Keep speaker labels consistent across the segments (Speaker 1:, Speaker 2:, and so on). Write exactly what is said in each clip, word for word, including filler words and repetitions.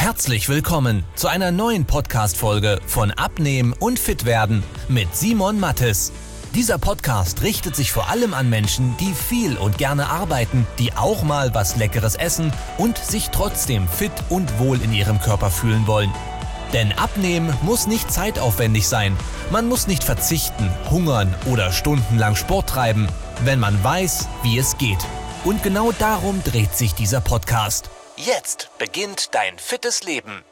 Speaker 1: Herzlich willkommen zu einer neuen Podcast-Folge von Abnehmen und Fitwerden mit Simon Mattes. Dieser Podcast richtet sich vor allem an Menschen, die viel und gerne arbeiten, die auch mal was Leckeres essen und sich trotzdem fit und wohl in ihrem Körper fühlen wollen. Denn Abnehmen muss nicht zeitaufwendig sein. Man muss nicht verzichten, hungern oder stundenlang Sport treiben, wenn man weiß, wie es geht. Und genau darum dreht sich dieser Podcast. Jetzt beginnt dein fittes Leben.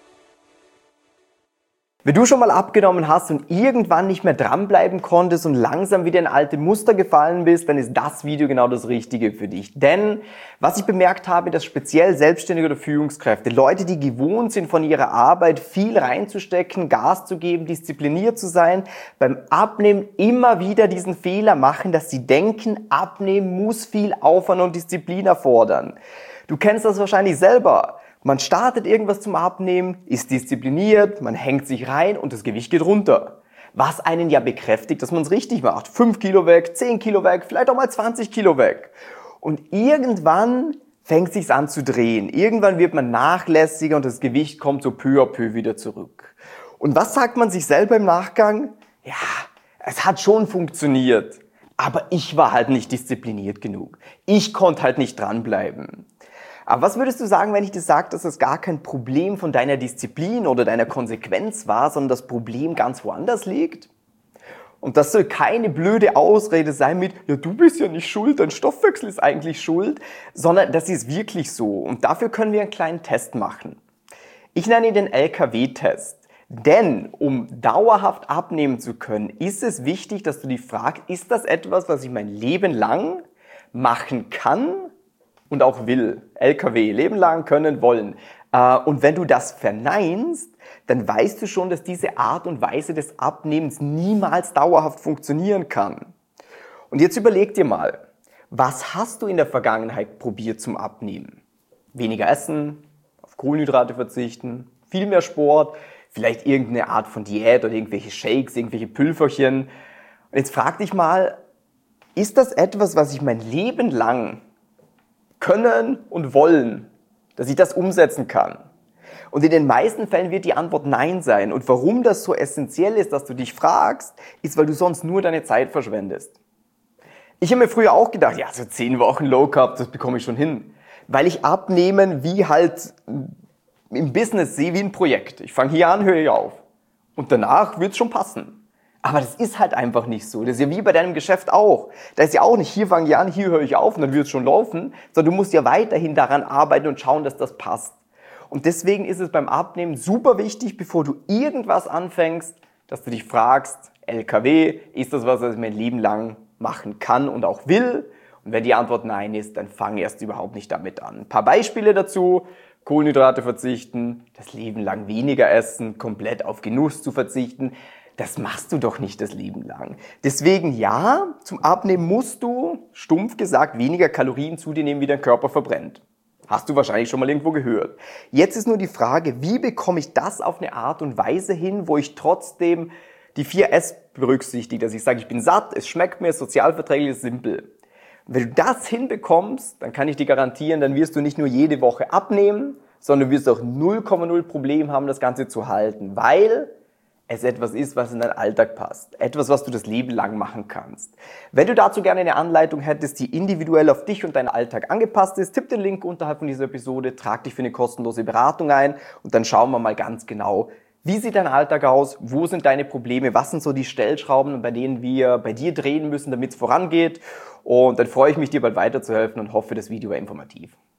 Speaker 2: Wenn du schon mal abgenommen hast und irgendwann nicht mehr dranbleiben konntest und langsam wieder in alte Muster gefallen bist, dann ist das Video genau das Richtige für dich. Denn was ich bemerkt habe, dass speziell Selbstständige oder Führungskräfte, Leute, die gewohnt sind, von ihrer Arbeit viel reinzustecken, Gas zu geben, diszipliniert zu sein, beim Abnehmen immer wieder diesen Fehler machen, dass sie denken, Abnehmen muss viel Aufwand und Disziplin erfordern. Du kennst das wahrscheinlich selber. Man startet irgendwas zum Abnehmen, ist diszipliniert, man hängt sich rein und das Gewicht geht runter. Was einen ja bekräftigt, dass man es richtig macht. fünf Kilo weg, zehn Kilo weg, vielleicht auch mal zwanzig Kilo weg. Und irgendwann fängt es sich an zu drehen. Irgendwann wird man nachlässiger und das Gewicht kommt so peu à peu wieder zurück. Und was sagt man sich selber im Nachgang? Ja, es hat schon funktioniert. Aber ich war halt nicht diszipliniert genug. Ich konnte halt nicht dranbleiben. Aber was würdest du sagen, wenn ich dir sage, dass es gar kein Problem von deiner Disziplin oder deiner Konsequenz war, sondern das Problem ganz woanders liegt? Und das soll keine blöde Ausrede sein mit, ja, du bist ja nicht schuld, dein Stoffwechsel ist eigentlich schuld, sondern das ist wirklich so. Und dafür können wir einen kleinen Test machen. Ich nenne ihn den L K W-Test. Denn um dauerhaft abnehmen zu können, ist es wichtig, dass du dich fragst, ist das etwas, was ich mein Leben lang machen kann und auch will? L K W, Leben lang können, wollen. Und wenn du das verneinst, dann weißt du schon, dass diese Art und Weise des Abnehmens niemals dauerhaft funktionieren kann. Und jetzt überleg dir mal, was hast du in der Vergangenheit probiert zum Abnehmen? Weniger essen, auf Kohlenhydrate verzichten, viel mehr Sport, vielleicht irgendeine Art von Diät oder irgendwelche Shakes, irgendwelche Pülferchen. Und jetzt frag dich mal, ist das etwas, was ich mein Leben lang können und wollen, dass ich das umsetzen kann? Und in den meisten Fällen wird die Antwort Nein sein. Und warum das so essentiell ist, dass du dich fragst, ist, weil du sonst nur deine Zeit verschwendest. Ich habe mir früher auch gedacht, ja, so zehn Wochen Low Carb, das bekomme ich schon hin. Weil ich Abnehmen wie halt im Business sehe wie ein Projekt. Ich fange hier an, höre hier auf. Und danach wird es schon passen. Aber das ist halt einfach nicht so. Das ist ja wie bei deinem Geschäft auch. Da ist ja auch nicht, hier fange ich an, hier höre ich auf und dann wird es schon laufen. Sondern du musst ja weiterhin daran arbeiten und schauen, dass das passt. Und deswegen ist es beim Abnehmen super wichtig, bevor du irgendwas anfängst, dass du dich fragst, L K W, ist das was, was ich mein Leben lang machen kann und auch will? Und wenn die Antwort Nein ist, dann fang erst überhaupt nicht damit an. Ein paar Beispiele dazu. Kohlenhydrate verzichten, das Leben lang weniger essen, komplett auf Genuss zu verzichten, das machst du doch nicht das Leben lang. Deswegen ja, zum Abnehmen musst du, stumpf gesagt, weniger Kalorien zu dir nehmen, wie dein Körper verbrennt. Hast du wahrscheinlich schon mal irgendwo gehört. Jetzt ist nur die Frage, wie bekomme ich das auf eine Art und Weise hin, wo ich trotzdem die vier S berücksichtige, dass ich sage, ich bin satt, es schmeckt mir, es ist sozialverträglich, es ist simpel. Wenn du das hinbekommst, dann kann ich dir garantieren, dann wirst du nicht nur jede Woche abnehmen, sondern du wirst auch null Komma null Problem haben, das Ganze zu halten, weil es etwas ist, was in deinen Alltag passt. Etwas, was du das Leben lang machen kannst. Wenn du dazu gerne eine Anleitung hättest, die individuell auf dich und deinen Alltag angepasst ist, tipp den Link unterhalb von dieser Episode, trag dich für eine kostenlose Beratung ein und dann schauen wir mal ganz genau, wie sieht dein Alltag aus? Wo sind deine Probleme? Was sind so die Stellschrauben, bei denen wir bei dir drehen müssen, damit es vorangeht? Und dann freue ich mich, dir bald weiterzuhelfen und hoffe, das Video war informativ.